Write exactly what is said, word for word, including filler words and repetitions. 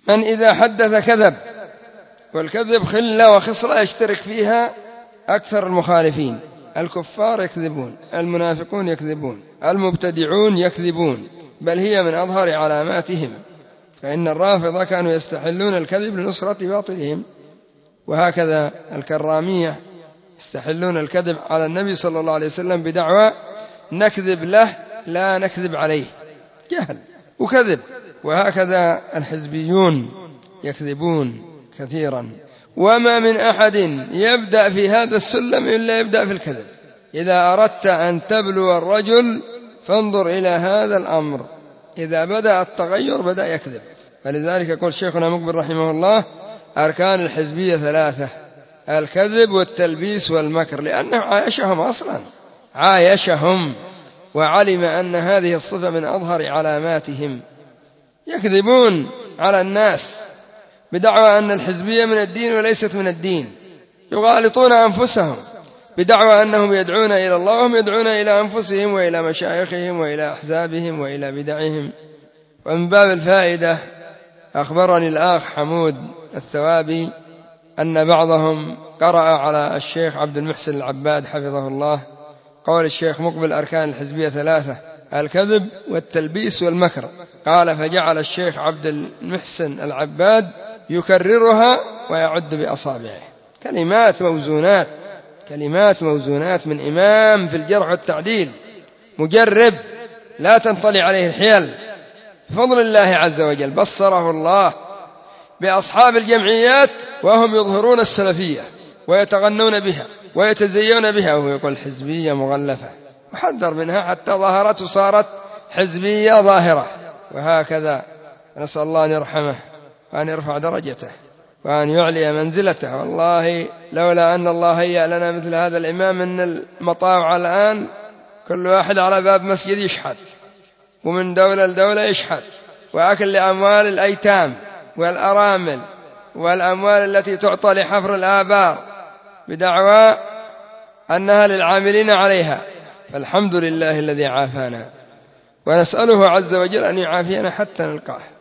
من إذا حدث كذب، والكذب خلة وخصلة يشترك فيها أكثر المخالفين. الكفار يكذبون، المنافقون يكذبون، المبتدعون يكذبون، بل هي من أظهر علاماتهم. فإن الرافضة كانوا يستحلون الكذب لنصرة باطلهم، وهكذا الكرامية يستحلون الكذب على النبي صلى الله عليه وسلم بدعوى نكذب له لا نكذب عليه، جهل وكذب. وهكذا الحزبيون يكذبون كثيرا. وما من أحد يبدأ في هذا السلم إلا يبدأ في الكذب. إذا أردت أن تبلو الرجل فانظر إلى هذا الأمر، إذا بدأ التغير بدأ يكذب. فلذلك يقول شيخنا مقبل رحمه الله: أركان الحزبية ثلاثة: الكذب والتلبيس والمكر، لأنه عايشهم أصلا، عايشهم وعلم أن هذه الصفة من أظهر علاماتهم. يكذبون على الناس بدعوى أن الحزبية من الدين وليست من الدين، يغالطون أنفسهم بدعوى أنهم يدعون إلى الله وهم يدعون إلى أنفسهم وإلى مشايخهم وإلى أحزابهم وإلى بدعهم. ومن باب الفائدة أخبرني الأخ حمود الثوابي أن بعضهم قرأ على الشيخ عبد المحسن العباد حفظه الله قول الشيخ مقبل: أركان الحزبية ثلاثة: الكذب والتلبيس والمكر. قال: فجعل الشيخ عبد المحسن العباد يكررها ويعد بأصابعه. كلمات موزونات، كلمات موزونات من إمام في الجرح والتعديل، مجرب لا تنطلي عليه الحيل، بفضل الله عز وجل. بصره الله بأصحاب الجمعيات وهم يظهرون السلفية ويتغنون بها ويتزيون بها، وهو يقول حزبية مغلفة، وحذر منها حتى ظهرت وصارت حزبية ظاهرة. وهكذا نسأل الله أن يرحمه وأن يرفع درجته وأن يعلي منزلته. والله لولا أن الله هيأ لنا مثل هذا الإمام، إن المطاوع الآن كل واحد على باب مسجد يشحت، ومن دولة لدولة يشحت، وأكل لأموال الأيتام والأرامل والأموال التي تعطى لحفر الآبار بدعوى أنها للعاملين عليها. فالحمد لله الذي عافانا، ونسأله عز وجل أن يعافينا حتى نلقاه.